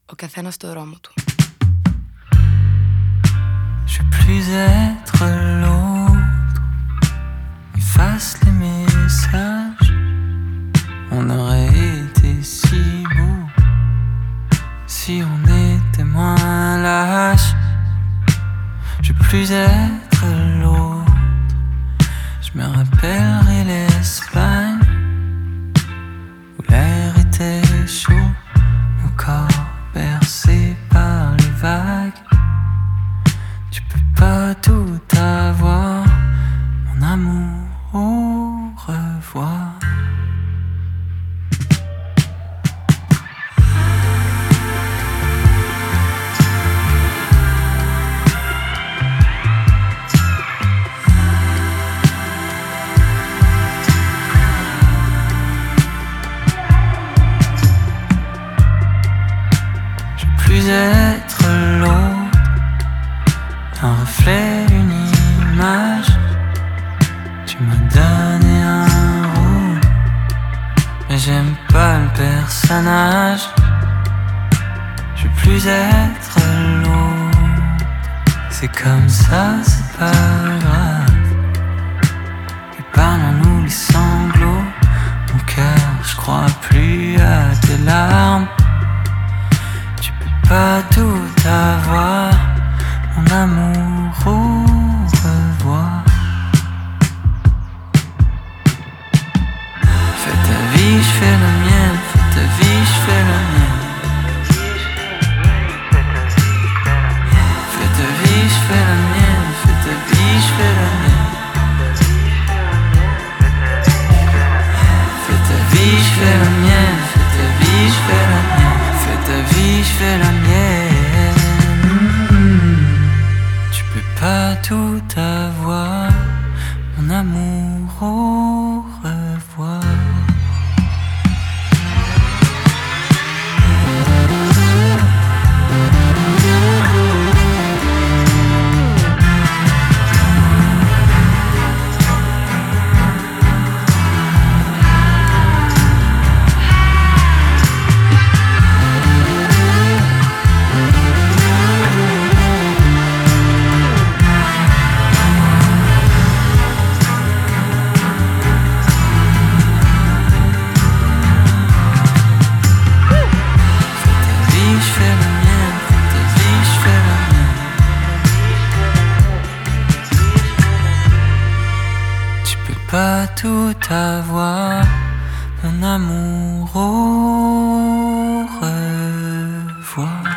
Ο καθένας στο δρόμο του. Je veux plus être l'autre. Efface les messages. On aurait été si beau si on était moins lâche. Je veux plus être l'autre. Je me rappellerai l'Espagne où l'air était chaud, mon corps bercé par les vagues. Tu peux pas tout avoir, mon amour, au revoir. Être l'autre, un reflet, une image. Tu m'as donné un rôle, mais j'aime pas le personnage. Je veux plus être l'autre. C'est comme ça, c'est pas grave. Et parlons-nous les sanglots. Mon cœur, je crois plus à tes larmes. Pas tout avoir, mon amour, au revoir. Fais ta vie, je fais la mienne. Fais ta vie, je fais la mienne. Fais ta vie, je fais la mienne. Fais ta vie, je fais la mienne. Fais ta vie, je fais la mienne. Fais ta vie, je fais la mienne. Fais ta vie, je fais la mienne. Tu peux pas tout avoir, mon amour, au revoir. Pas tout avoir, mon amour, au revoir.